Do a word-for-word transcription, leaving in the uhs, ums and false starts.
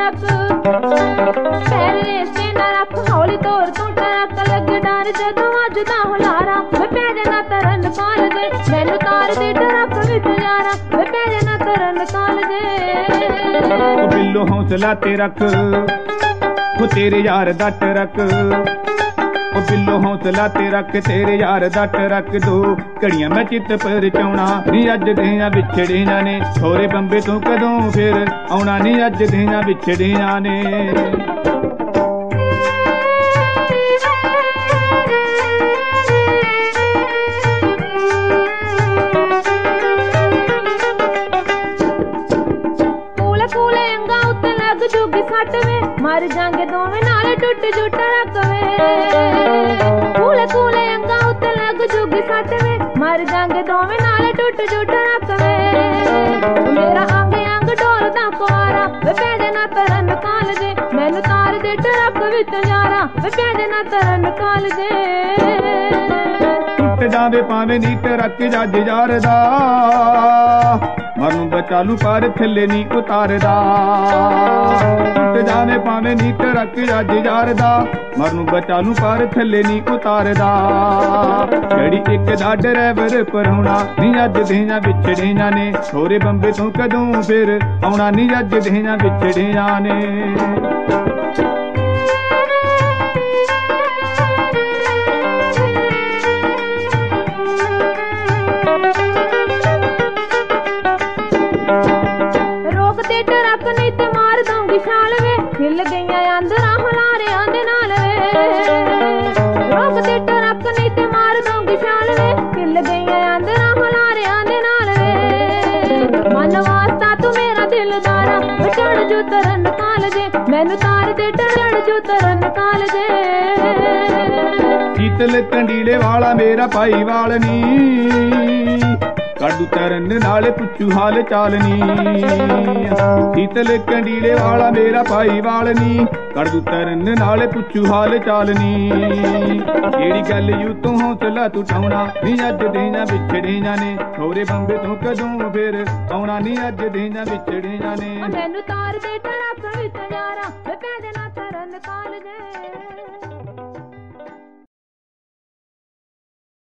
truck ਪਹਿਲੇ ਸੇ ਨਾ ਰੱਖ ਹੌਲੀ ਤੋਰ ਤੂੰ ਟਰੱਕ ਲੱਗੇ ਡਰ ਜਦੋਂ ਵੱਜਦਾ ਹੁਲਾਰਾ ਵੇ ਪੈ ਜਾਣਾ ਤਰਨ ਕਾਲ ਦੇ ਮੈਨੂੰ ਤਾਰ ਦੇ ਟਰੱਕ ਵਿੱਚ ਯਾਰਾ ਵੇ ਪੈ ਜਾਣਾ ਤਰਨ ਕਾਲ ਦੇ ਉਹ ਬਿੱਲੋ ਹੌਸਲਾ ਤੇ ਰੱਖ ਉਹ ਤੇਰੇ ਯਾਰ ਦਾ ਟਰੱਕ ਉਹ ਬਿੱਲੋ ਹੌਸਲਾ ਤੇ ਰੱਖ ਤੇਰੇ ਯਾਰ ਦਾ ਟਰੱਕ ਦੋ ਘੜੀਆਂ ਮੈਂ ਚਿੱਤ ਪਰਚਾਉਣਾ ਨੀ ਅੱਜ ਦੀਆਂ ਵਿਛੜੀਆਂ ਨੇ ਛੋਰੇ ਬੰਬੇ ਤੋਂ ਕਦੋਂ ਫਿਰ ਆਉਣਾ ਨੀ ਅੱਜ ਦੀਆਂ ਵਿਛੜੀਆਂ ਨੇ ਜੁਗੀ ਸੱਟ ਵੇ ਮਰ ਜਾਂਗੇ ਦੋਵੇਂ ਨਾਲੇ ਟੁੱਟ ਜੂ ਟਰੱਕ ਵੇ ਕੂਲੇ ਕੂਲੇ ਅੰਗਾਂ ਉੱਤੇ ਲੱਗ ਜੁਗੀ ਸੱਟ ਵੇ ਮਰ ਜਾਂਗੇ ਦੋਵੇਂ ਨਾਲੇ ਟੁੱਟ ਜੂ ਟਰੱਕ ਵੇ ਮੇਰਾ ਅੰਗ ਅੰਗ ਡੋਲਦਾ ਕੁਆਰਾ ਵੇ ਪੈ ਜਾਣਾ ਤਰਨ ਕਾਲ ਜੇ ਮੈਨੂੰ ਤਾਰ ਦੇ ਟਰੱਕ ਵਿੱਚ ਯਾਰਾ ਵੇ ਪੈ ਜਾਣਾ ਤਰਨ ਕਾਲ ਜੇ ਟੁੱਟ ਜਾਵੇ ਭਾਵੇਂ ਨੀ ਟਰੱਕ ਜੱਜ ਯਾਰ ਦਾ ਮਰਨੂੰ ਬਚਾ ਲੂ ਪਰ ਥੱਲੇ ਨੀ ਉਤਾਰਦਾ ਟੁੱਟ ਜਾਵੇ ਭਾਵੇਂ ਨੀ ਟਰੱਕ ਜੱਜ ਯਾਰ ਦਾ ਮਰਨੂੰ ਬਚਾ ਲੂ ਪਰ ਥੱਲੇ ਨੀ ਉਤਾਰਦਾ ਜਿਹੜੀ ਇੱਕ ਦਾ ਡਰਾਈਵਰ ਪਰਾਉਣਾ ਨੀ ਅੱਜ ਦੀਆਂ ਵਿਛੜੀਆਂ ਨੇ ਛੋਰੇ ਬੰਬੇ ਤੋਂ ਕਦੋਂ ਫਿਰ ਆਉਣਾ ਨੀ ਅੱਜ ਦੀਆਂ ਵਿਛੜੀਆਂ ਨੇ ਹਿੱਲ ਗਈਆਂ ਅੰਦਰਾਂ ਹੁਲਾਰਿਆਂ ਦੇ ਨਾਲ ਵੇ ਰੋਕ ਤੇ ਟਰੱਕ ਨਹੀਂ ਤੇ ਮਾਰ ਦਊਂਗੀ ਛਾਲ ਵੇ ਹਿੱਲ ਗਈਆਂ ਅੰਦਰਾਂ ਹੁਲਾਰਿਆਂ ਦੇ ਨਾਲ ਵੇ ਮਨ ਵਾਸਤਾ ਤੂੰ ਮੇਰਾ ਦਿਲਦਾਰਾ ਚੜ ਜੂ ਤਰਨ ਕਾਲ ਜੇ ਮੈਨੂੰ ਤਾਰ ਦੇ ਟੜ ਜੂ ਤਰਨ ਕਾਲ ਜੇ ਸ਼ੀਤਲ ਕੰਡੀਲੇ ਵਾਲਾ ਮੇਰਾ ਭਾਈ ਵਾਲ ਨੀ ਕੱਢੂ ਤਰਨ ਨਾਲੇ ਪੁੱਛੂ ਹਾਲ ਚਾਲ ਨੀ ਸ਼ੀਤਲ ਕੰਡੀਲੇ ਵਾਲਾ ਮੇਰਾ ਭਾਈ ਵਾਲ ਨੀ ਕੱਢੂ ਤਰਨ ਨਾਲੇ ਪੁੱਛੂ ਹਾਲ ਚਾਲ ਨੀ ਜਿਹੜੀ ਗੱਲ ਯੂ ਤੂੰ ਹੌਸਲਾ ਤੂੰ ਠਾਉਣਾ ਨੀ ਅੱਜ ਦੀਆਂ ਵਿਛੜੀਆਂ ਨੇ ਛੋਰੇ ਬੰਬੇ ਤੋਂ ਕਦੋਂ ਫਿਰ ਆਉਣਾ ਨੀ ਅੱਜ ਦੀਆਂ ਵਿਛੜੀਆਂ ਨੇ ਮੈਨੂੰ ਤਾਰ ਦੇ ਟਰੱਕ ਵਿੱਚ ਯਾਰਾ ਪੈ ਜਾਣਾ ਤਰਨ ਕਾਲ ਜੇ